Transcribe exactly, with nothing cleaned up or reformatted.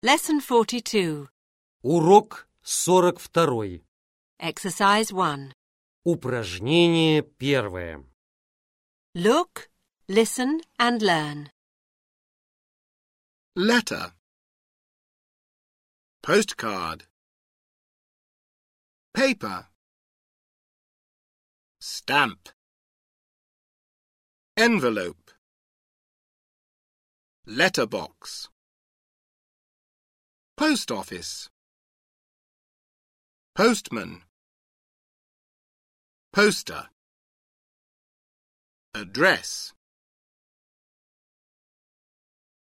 Lesson forty-two. Урок сорок второй. Exercise one. Упражнение первое. Look, listen and learn. Letter. Postcard. Paper. Stamp. Envelope. Letterbox. Post office. Postman. Poster. Address.